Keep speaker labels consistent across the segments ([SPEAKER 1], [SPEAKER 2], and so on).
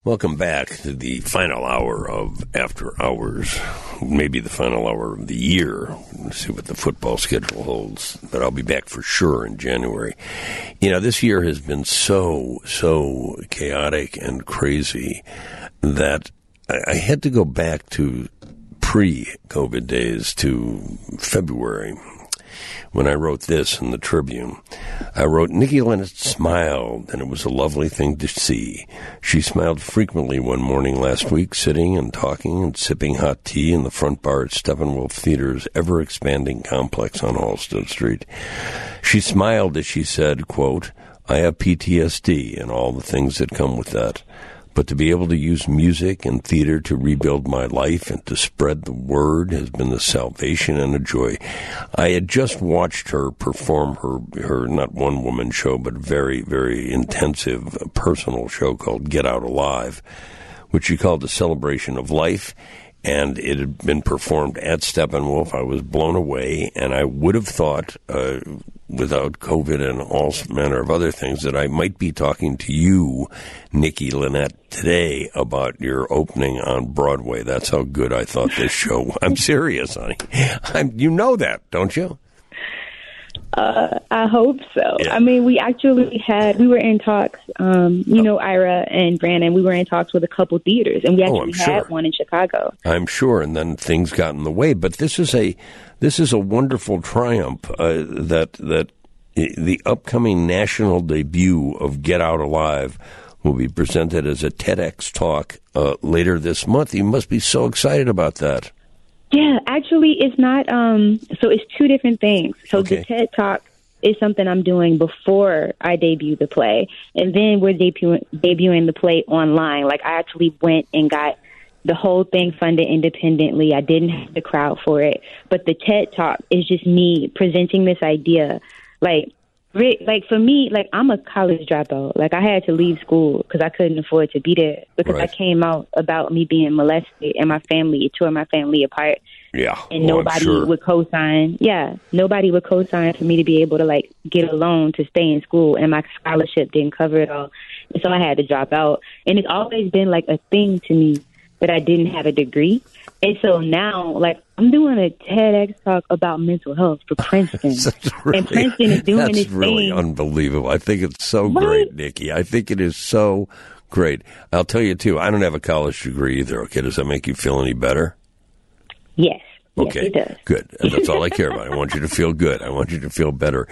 [SPEAKER 1] Welcome back to the final hour of After Hours, maybe the final hour of the year. Let's see what the football schedule holds, but I'll be back for sure in January. You know, this year has been so chaotic and crazy that I had to go back to pre-COVID days, to February, when I wrote this in the Tribune. I wrote, Nikki Lynette smiled, and it was a lovely thing to see. She smiled frequently one morning last week, sitting and talking and sipping hot tea in the front bar at Steppenwolf Theater's ever-expanding complex on Halsted Street. She smiled as she said, quote, I have PTSD and all the things that come with that. But to be able to use music and theater to rebuild my life and to spread the word has been the salvation and a joy. I had just watched her perform her not one-woman show, but very, very intensive personal show called Get Out Alive, which she called a celebration of life. And it had been performed at Steppenwolf. I was blown away, and I would have thought, without COVID and all manner of other things, that I might be talking to you, Nikki Lynette, today about your opening on Broadway. That's how good I thought this show. I'm serious, honey. You know that, don't you?
[SPEAKER 2] I hope so.
[SPEAKER 1] Yeah.
[SPEAKER 2] I mean, we were in talks, Ira and Brandon, we were in talks with a couple theaters, and we actually had one in Chicago.
[SPEAKER 1] I'm sure, and then things got in the way. But this is a wonderful triumph that the upcoming national debut of Get Out Alive will be presented as a TEDx talk later this month. You must be so excited about that.
[SPEAKER 2] Yeah, actually, it's not. So it's two different things. So The TED Talk is something I'm doing before I debut the play, and then we're debuting the play online. Like, I actually went and got the whole thing funded independently. I didn't have the crowd for it, but the TED Talk is just me presenting this idea. Like for me, like, I'm a college dropout. Like, I had to leave school because I couldn't afford to be there, because I came out about me being molested, and it tore my family apart.
[SPEAKER 1] Yeah.
[SPEAKER 2] And nobody would co-sign. Yeah. Nobody would co-sign for me to be able to, like, get a loan to stay in school, and my scholarship didn't cover it all. And so I had to drop out. And it's always been, like, a thing to me that I didn't have a degree. And so now, like, I'm doing a TEDx talk about mental health for Princeton. And Princeton is doing this thing. That's really
[SPEAKER 1] unbelievable. I think it's so great, Nikki. I think it is so great. I'll tell you, too, I don't have a college degree either. Okay, does that make you feel any better?
[SPEAKER 2] Yes.
[SPEAKER 1] Okay,
[SPEAKER 2] yes, it does.
[SPEAKER 1] Good. And that's all I care about. I want you to feel good. I want you to feel better.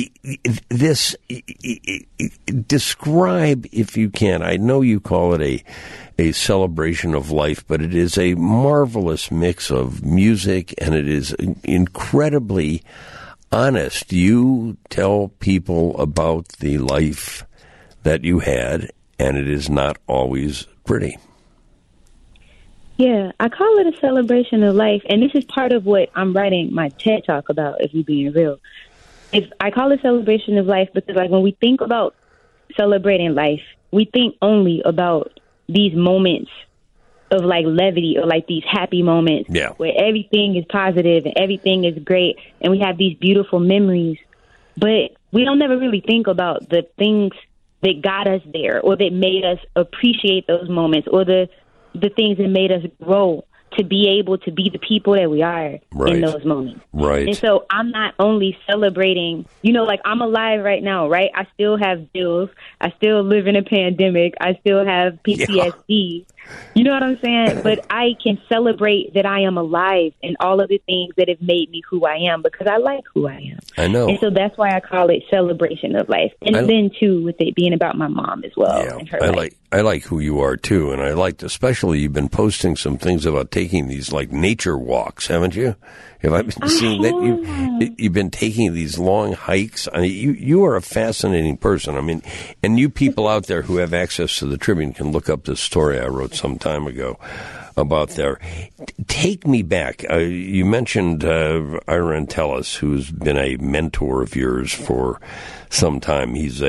[SPEAKER 1] Describe, if you can, I know you call it a celebration of life, but it is a marvelous mix of music, and it is incredibly honest. You tell people about the life that you had, and it is not always pretty.
[SPEAKER 2] Yeah, I call it a celebration of life, and this is part of what I'm writing my TED Talk about, if you're being real. I call it celebration of life because, like, when we think about celebrating life, we think only about these moments of, like, levity, or, like, these happy moments where everything is positive and everything is great, and we have these beautiful memories. But we don't never really think about the things that got us there, or that made us appreciate those moments, or the things that made us grow to be able to be the people that we are in those moments.
[SPEAKER 1] Right.
[SPEAKER 2] And so I'm not only celebrating, like, I'm alive right now, right? I still have bills. I still live in a pandemic. I still have PTSD. Yeah. You know what I'm saying? But I can celebrate that I am alive and all of the things that have made me who I am, because I like who I am.
[SPEAKER 1] I know.
[SPEAKER 2] And so that's why I call it celebration of life. And then, too, with it being about my mom as well.
[SPEAKER 1] Yeah,
[SPEAKER 2] and her life.
[SPEAKER 1] I like who you are, too. And I liked, especially, you've been posting some things about taking these, like, nature walks, haven't you? Have I been seeing that? You've been taking these long hikes. I mean, you are a fascinating person. I mean, and you people out there who have access to the Tribune can look up this story I wrote some time ago about there. Take me back. You mentioned Ira Entelis, who's been a mentor of yours for some time. He's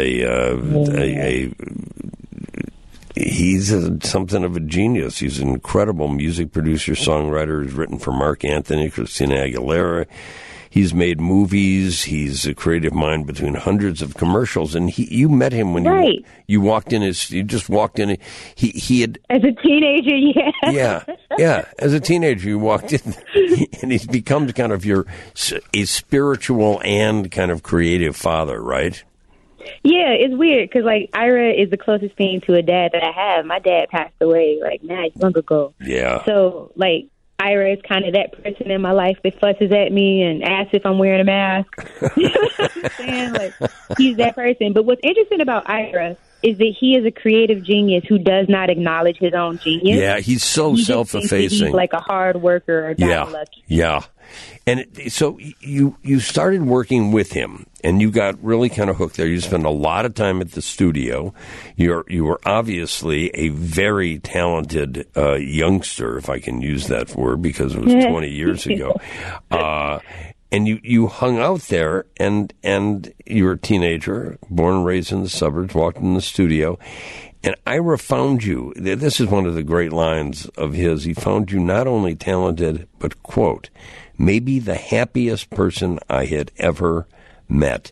[SPEAKER 1] he's something of a genius. He's an incredible music producer, songwriter. He's written for Mark Anthony, Christina Aguilera. He's made movies. He's a creative mind between hundreds of commercials. And you met him when you walked in you just walked in. He had...
[SPEAKER 2] As a teenager, yeah.
[SPEAKER 1] Yeah. As a teenager, you walked in and he's become kind of a spiritual and kind of creative father, right?
[SPEAKER 2] Yeah, it's weird because, like, Ira is the closest thing to a dad that I have. My dad passed away, like, not long ago.
[SPEAKER 1] Yeah.
[SPEAKER 2] So, like, Ira is kind of that person in my life that fusses at me and asks if I'm wearing a mask. You know what I'm saying? Like, he's that person. But what's interesting about Ira is that he is a creative genius who does not acknowledge his own genius.
[SPEAKER 1] Yeah, he's so self-effacing.
[SPEAKER 2] He's like a hard worker or lucky.
[SPEAKER 1] Yeah. And so you started working with him, and you got really kind of hooked there. You spent a lot of time at the studio. You were obviously a very talented youngster, if I can use that word, because it was 20 years ago. And you hung out there, and you were a teenager, born and raised in the suburbs, walked in the studio. And Ira found you. This is one of the great lines of his. He found you not only talented, but, quote, maybe the happiest person I had ever met.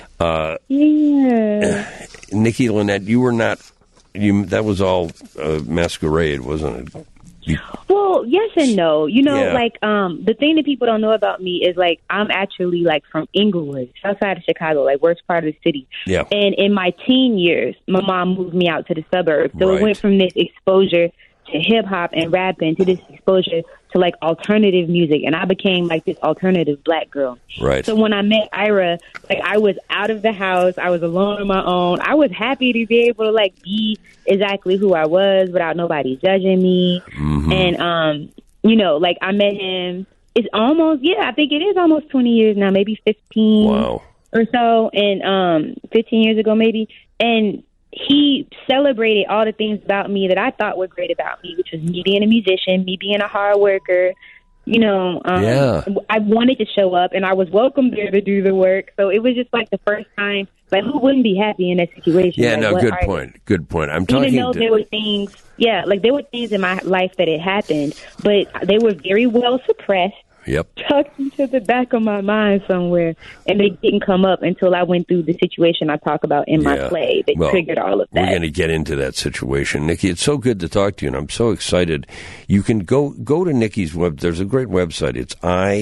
[SPEAKER 1] Nikki Lynette, you were not. That was all masquerade, wasn't it?
[SPEAKER 2] Well, yes and no. You know, like, the thing that people don't know about me is, like, I'm actually, like, from Inglewood, south side of Chicago, like, worst part of the city.
[SPEAKER 1] Yeah.
[SPEAKER 2] And in my teen years, my mom moved me out to the suburbs. So it went from this exposure to hip-hop and rapping to this exposure to, like, alternative music. And I became, like, this alternative black girl.
[SPEAKER 1] Right.
[SPEAKER 2] So when I met Ira, like, I was out of the house. I was alone on my own. I was happy to be able to, like, be exactly who I was without nobody judging me. Mm-hmm. And, you know, like, I met him. It's almost, I think it is almost 20 years now, maybe 15 or so. And 15 years ago, maybe. And he celebrated all the things about me that I thought were great about me, which was me being a musician, me being a hard worker. You know, I wanted to show up, and I was welcome there to do the work. So it was just like the first time. Like, who wouldn't be happy in that situation?
[SPEAKER 1] Yeah,
[SPEAKER 2] like,
[SPEAKER 1] good point. Good point. I'm talking.
[SPEAKER 2] Even though there were things, like there were things in my life that had happened, but they were very well suppressed.
[SPEAKER 1] Yep.
[SPEAKER 2] Tucked into the back of my mind somewhere, and they didn't come up until I went through the situation I talk about in my play that triggered all of that.
[SPEAKER 1] We're going to get into that situation. Nikki, it's so good to talk to you, and I'm so excited. You can go to Nikki's web. There's a great website. It's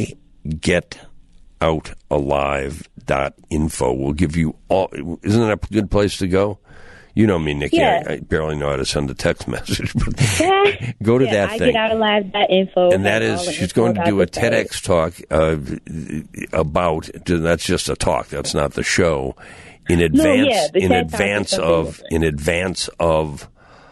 [SPEAKER 1] igetOutAlive.info. We'll give you all. Isn't that a good place to go? You know me, Nikki.
[SPEAKER 2] Yeah.
[SPEAKER 1] I barely know how to send a text message. But go to that thing.
[SPEAKER 2] igetOutAlive.info.
[SPEAKER 1] And that is, she's going to do a TEDx talk about, that's just a talk. That's not the show. In advance of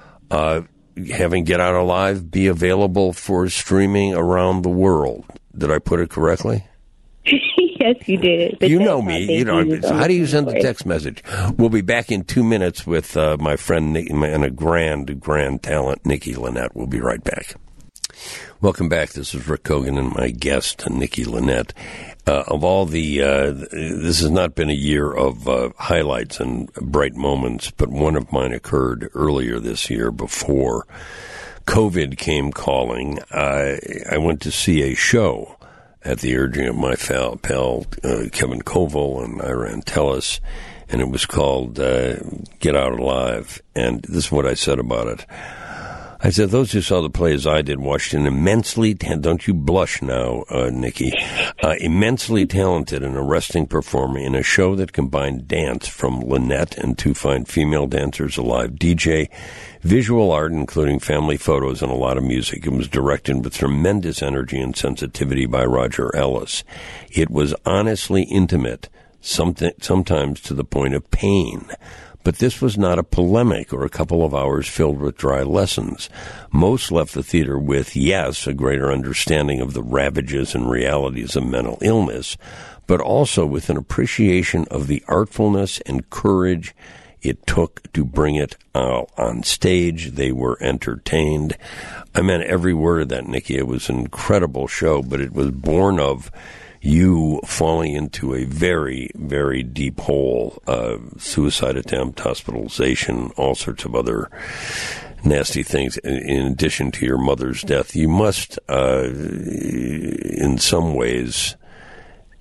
[SPEAKER 1] having Get Out Alive be available for streaming around the world. Did I put it correctly?
[SPEAKER 2] Yes, you did.
[SPEAKER 1] You know me. You know. So how do you send a text message? We'll be back in 2 minutes with my friend Nick, and a grand talent, Nikki Lynette. We'll be right back. Welcome back. This is Rick Kogan and my guest, Nikki Lynette. Of all this has not been a year of highlights and bright moments, but one of mine occurred earlier this year before COVID came calling. I went to see a show at the urging of my pal Kevin Koval and Ira Antelis, and it was called Get Out Alive. And this is what I said about it. I said, those who saw the play as I did watched an immensely, don't you blush now, Nikki, immensely talented and arresting performer in a show that combined dance from Lynette and two fine female dancers, a live DJ, visual art, including family photos and a lot of music. It was directed with tremendous energy and sensitivity by Roger Ellis. It was honestly intimate, sometimes to the point of pain. But this was not a polemic or a couple of hours filled with dry lessons. Most left the theater with, yes, a greater understanding of the ravages and realities of mental illness, but also with an appreciation of the artfulness and courage it took to bring it on stage. They were entertained. I meant every word of that, Nikki. It was an incredible show, but it was born of you falling into a very, very deep hole, suicide attempt, hospitalization, all sorts of other nasty things. In addition to your mother's death, you must, in some ways,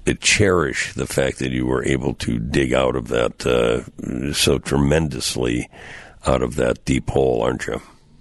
[SPEAKER 1] cherish the fact that you were able to dig out of that so tremendously out of that deep hole, aren't you?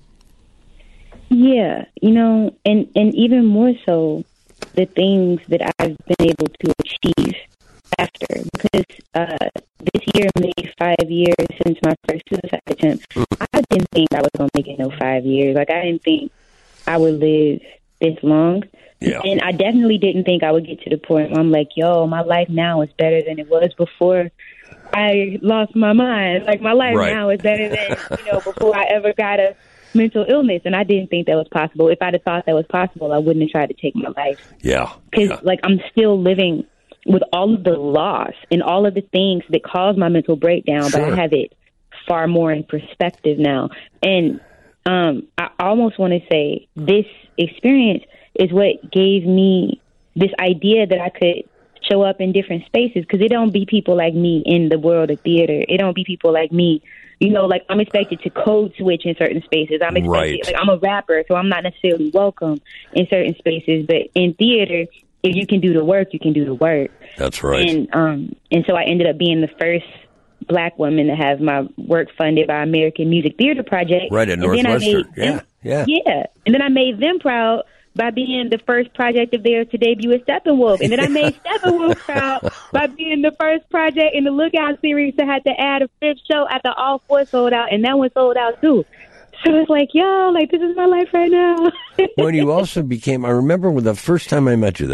[SPEAKER 2] Yeah, and even more so, the things that I've been able to achieve after, because this year made 5 years since my first suicide attempt. I didn't think I was going to make it 5 years. Like, I didn't think I would live this long.
[SPEAKER 1] Yeah.
[SPEAKER 2] And I definitely didn't think I would get to the point where I'm like, yo, my life now is better than it was before I lost my mind. Like, my life now is better than, before I ever got a mental illness. And I didn't think that was possible. If I'd have thought that was possible, I wouldn't have tried to take my life.
[SPEAKER 1] Yeah.
[SPEAKER 2] Because, I'm still living with all of the loss and all of the things that caused my mental breakdown, but I have it far more in perspective now. And I almost want to say this experience is what gave me this idea that I could show up in different spaces, because it don't be people like me in the world of theater. It don't be people like me. I'm expected to code switch in certain spaces. I'm expected, I'm a rapper, so I'm not necessarily welcome in certain spaces. But in theater, if you can do the work, you can do the work.
[SPEAKER 1] That's right.
[SPEAKER 2] And so I ended up being the first Black woman to have my work funded by American Music Theater Project.
[SPEAKER 1] Right, at Northwestern.
[SPEAKER 2] Yeah. And then I made them proud by being the first project of theirs to debut at Steppenwolf. And then I made Steppenwolf proud by being the first project in the Lookout series that had to add a fifth show after all four sold out, and that one sold out too. So it's like, this is my life right now.
[SPEAKER 1] When you also became, I remember the first time I met you,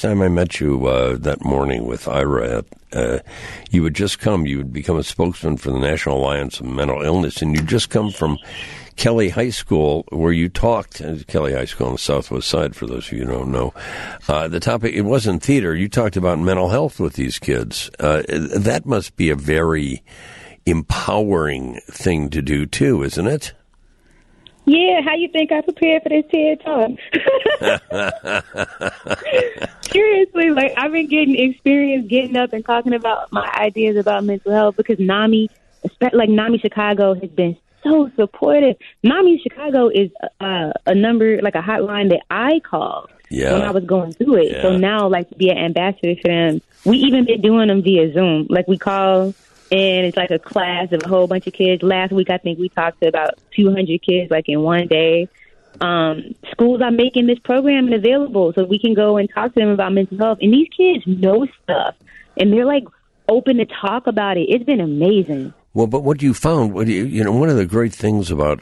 [SPEAKER 1] that morning with Ira, you would become a spokesman for the National Alliance of Mental Illness, and you'd just come from Kelly High School, where you talked, Kelly High School on the Southwest Side, for those of you who don't know. The topic, it wasn't theater, you talked about mental health with these kids. That must be a very empowering thing to do, too, isn't it?
[SPEAKER 2] Yeah, how you think I prepared for this TED Talk? Seriously, I've been getting up and talking about my ideas about mental health, because NAMI Chicago has been so supportive. NAMI Chicago is a number, a hotline that I called when I was going through it. Yeah. So now, to be an ambassador for them, we even been doing them via Zoom. We call, and it's a class of a whole bunch of kids. Last week, I think we talked to about 200 kids, in one day. Schools are making this program available so we can go and talk to them about mental health. And these kids know stuff, and they're open to talk about it. It's been amazing.
[SPEAKER 1] Well, but what you found, one of the great things about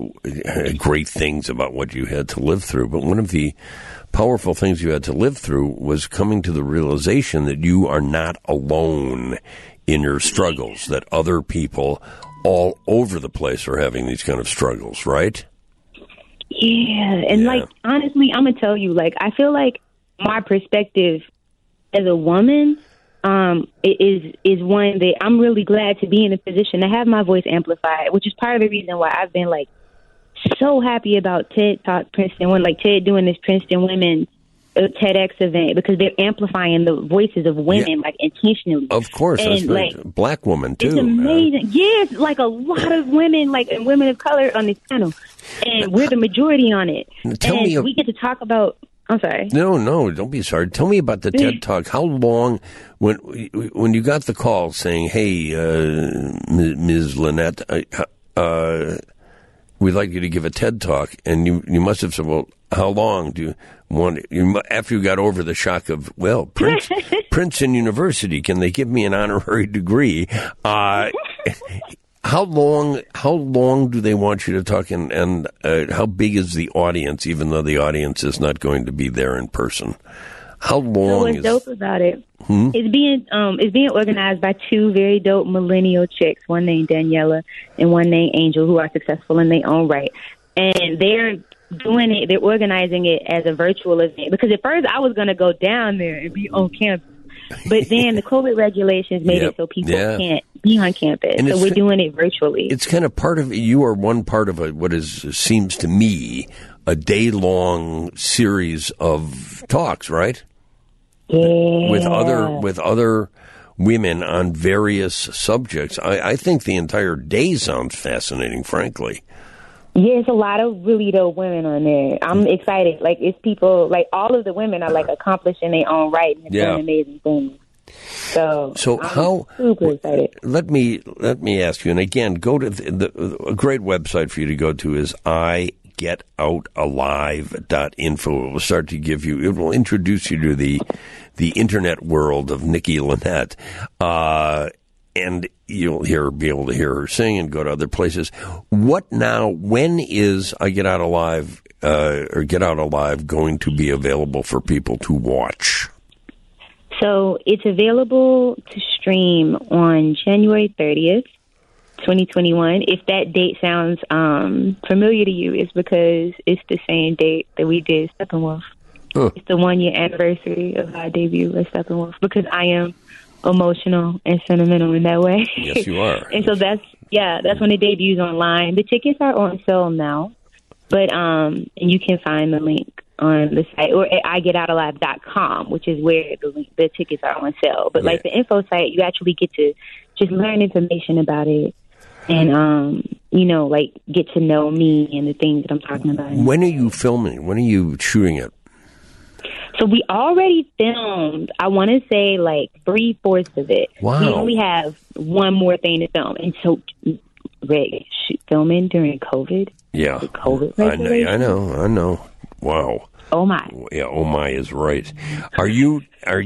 [SPEAKER 1] what you had to live through, but one of the powerful things you had to live through was coming to the realization that you are not alone in your struggles, that other people all over the place are having these kind of struggles, right?
[SPEAKER 2] Yeah, and honestly, I'm going to tell you, I feel like my perspective as a woman is one that I'm really glad to be in a position to have my voice amplified, which is part of the reason why I've been so happy about TED Talk Princeton, Ted doing this Princeton Women TEDx event, because they're amplifying the voices of women intentionally.
[SPEAKER 1] Of course, and that's Black women too.
[SPEAKER 2] It's amazing. Yes, a lot of women, and women of color on this panel, and we're the majority on it. We get to talk about. I'm sorry.
[SPEAKER 1] No, don't be sorry. Tell me about the TED Talk. How long, when you got the call saying, "Hey, Ms. Lynette, we'd like you to give a TED Talk," and you must have said, "Well, how long do you want?" After you got over the shock of, Princeton University, can they give me an honorary degree? How long do they want you to talk, and how big is the audience, even though the audience is not going to be there in person? How long
[SPEAKER 2] what's dope about it? It's being organized by two very dope millennial chicks, one named Daniela and one named Angel, who are successful in their own right. And they're organizing it as a virtual event, because at first I was going to go down there and be on campus. But then the COVID regulations made it so people can't be on campus. And so we're doing it virtually.
[SPEAKER 1] It's kind of you are one part of seems to me, a day-long series of talks, right?
[SPEAKER 2] Yeah.
[SPEAKER 1] With other women on various subjects. I think the entire day sounds fascinating, frankly.
[SPEAKER 2] Yeah, it's a lot of really dope women on there. I'm excited. Like, it's people, like, all of the women are, like, accomplished in their own right and doing amazing things. So I'm super excited.
[SPEAKER 1] Let me ask you, and again, go to a great website for you to go to is igetOutAlive.info. It will start to give you, it will introduce you to the internet world of Nikki Lynette. And you'll be able to hear her sing and go to other places. What now? When is I Get Out Alive or Get Out Alive going to be available for people to watch?
[SPEAKER 2] So it's available to stream on January 30th, 2021. If that date sounds familiar to you, it's because it's the same date that we did Steppenwolf. Huh. It's the 1-year anniversary of our debut at Steppenwolf because I am emotional and sentimental in that way.
[SPEAKER 1] Yes, you are.
[SPEAKER 2] And so that's when it debuts online. The tickets are on sale now, but and you can find the link on the site or at igetOutAlive.com, which is where the tickets are on sale. But like the info site, you actually get to just learn information about it and like get to know me and the things that I'm talking about.
[SPEAKER 1] When are you filming? When are you shooting it?
[SPEAKER 2] So we already filmed, I want to say, like 3/4 of it.
[SPEAKER 1] Wow.
[SPEAKER 2] We only have one more thing to film. And so, Rick, filming during COVID?
[SPEAKER 1] Yeah.
[SPEAKER 2] The COVID
[SPEAKER 1] regulation? I know. Wow.
[SPEAKER 2] Oh, my.
[SPEAKER 1] Yeah, oh, my is right. You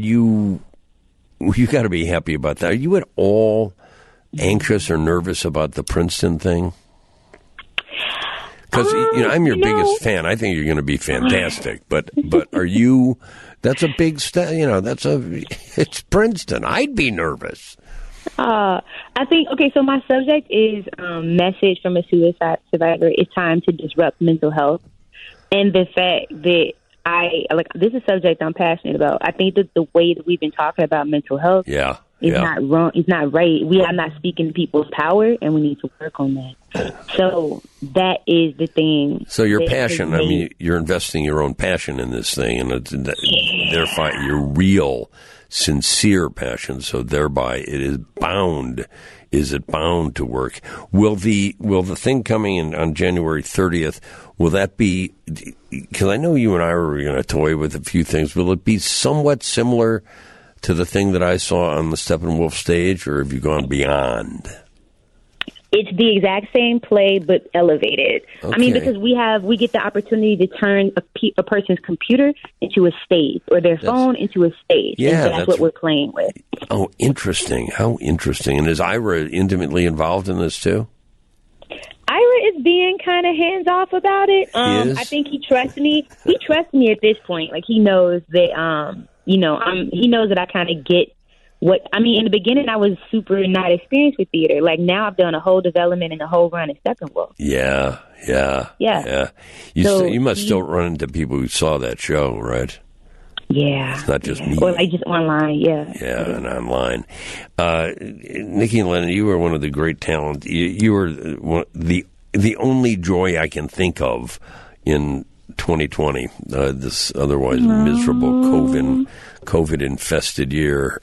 [SPEAKER 1] got to be happy about that. Are you at all anxious or nervous about the Princeton thing? Because I'm your biggest fan. I think you're going to be fantastic. But are you? That's a big step. It's Princeton. I'd be nervous.
[SPEAKER 2] I think so. My subject is message from a suicide survivor. It's time to disrupt mental health, and the fact that this is a subject I'm passionate about. I think that the way that we've been talking about mental health, is not wrong. It's not right. We are not speaking to people's power, and we need to work on that. So that is the thing.
[SPEAKER 1] So your passion, you're investing your own passion in this thing, and therefore your real, sincere passion. So thereby, it is bound. Is it bound to work? Will the thing coming in on January 30th? Will that be? Because I know you and I were going to toy with a few things. Will it be somewhat similar to the thing that I saw on the Steppenwolf stage, or have you gone beyond?
[SPEAKER 2] It's the exact same play, but elevated. Okay. Because we get the opportunity to turn a person's computer into a stage, or their phone into a stage.
[SPEAKER 1] Yeah,
[SPEAKER 2] and that's what we're playing with.
[SPEAKER 1] Oh, interesting. How interesting. And is Ira intimately involved in this, too?
[SPEAKER 2] Ira is being kind of hands-off about it. I think he trusts me. He trusts me at this point. Like, he knows that, he knows that I kind of get in the beginning, I was super not experienced with theater. Like, now I've done a whole development and a whole run at Steppenwolf. Yeah.
[SPEAKER 1] You must still run into people who saw that show, right?
[SPEAKER 2] Yeah.
[SPEAKER 1] It's not just me.
[SPEAKER 2] Or like just online, yeah.
[SPEAKER 1] Yeah, and online. Nikki and Lennon, you were one of the great talent. You were the only joy I can think of in 2020, this otherwise miserable COVID-infested year.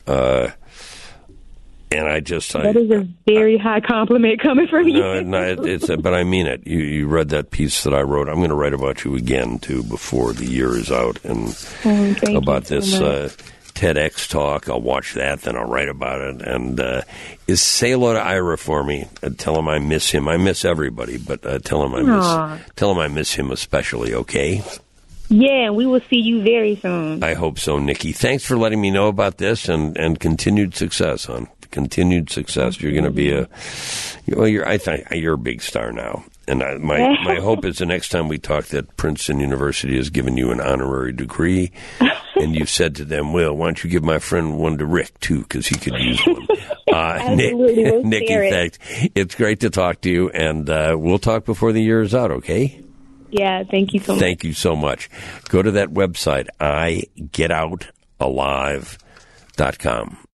[SPEAKER 1] And that is a very high compliment coming from you. But I mean it. You read that piece that I wrote. I'm going to write about you again, too, before the year is out. And about this TEDx talk. I'll watch that, then I'll write about it. And say hello to Ira for me. Tell him I miss him. I miss everybody, but tell him I miss him especially, okay?
[SPEAKER 2] Yeah, we will see you very soon.
[SPEAKER 1] I hope so, Nikki. Thanks for letting me know about this, and continued success, hon. Continued success. You're going to be you're a big star now. And my hope is the next time we talk that Princeton University has given you an honorary degree, and you said to them, well, why don't you give my friend one to Rick, too, because he could use one.
[SPEAKER 2] Absolutely.
[SPEAKER 1] Nikki, thanks. It's great to talk to you, and we'll talk before the year is out, okay?
[SPEAKER 2] Yeah, thank you so much.
[SPEAKER 1] Thank you so much. Go to that website, igetOutAlive.com.